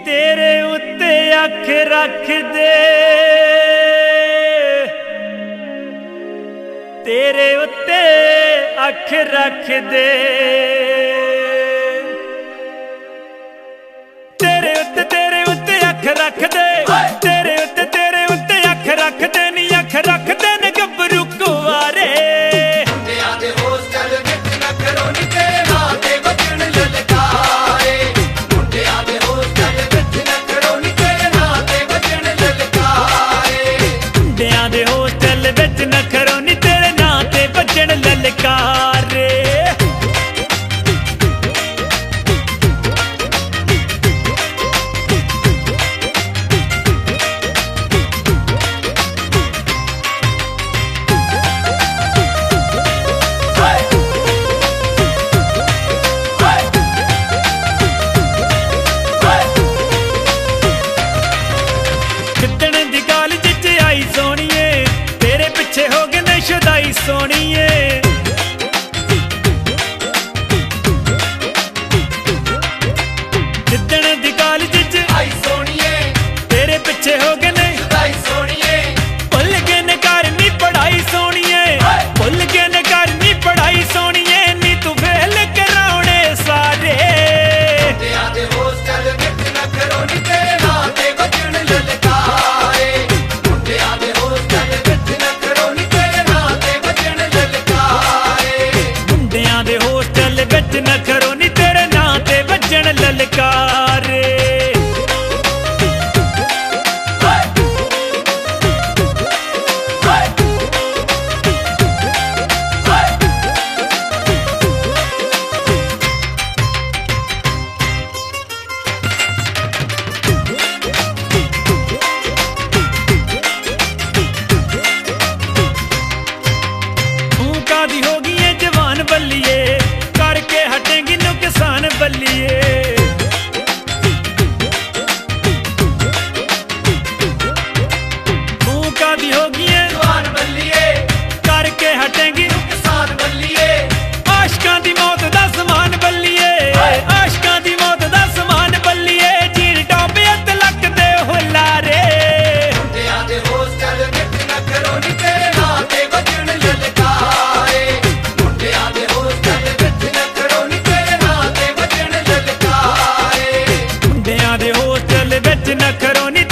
तेरे उत्ते अख रख दे, तेरे उत्ते अख रख दे, तेरे उत्ते अख रख दे, तेरे उत्ते अख रख दे, नी अख रख दे न गब्बरू कुआरे। नखरों नी तेरे नां ते बजण ललकारे। जिद्दण दी गाल जिच आई सोनिए, तेरे पिछे हो गए ने शुदाई सोनिए। जिद्दण दी गाल जिच आई सोनिए, तेरे पिछे हो गए ने शुदाई सोनिए। भुल गए ने करनी पढ़ाई सोनिए, भुल गए ने करनी पढ़ाई सोनिए, नी तू फेल कराउणे सारे। नखरों नी तेरे नां ते बजण ललकारे। फूंका दी हो गई है जवान बल्लिए, करके हटेंगी नुकसान बल्लिए। फूंका दी होगी जवान बल्लिए, करके हटेंगी नुकसान बल्लिए। आशकां दी मौत दा समान बल्लिए, आशकां दी मौत दा समान बल्लिए। जीन टॉपे ते लक दे हुलारे। नखरों नी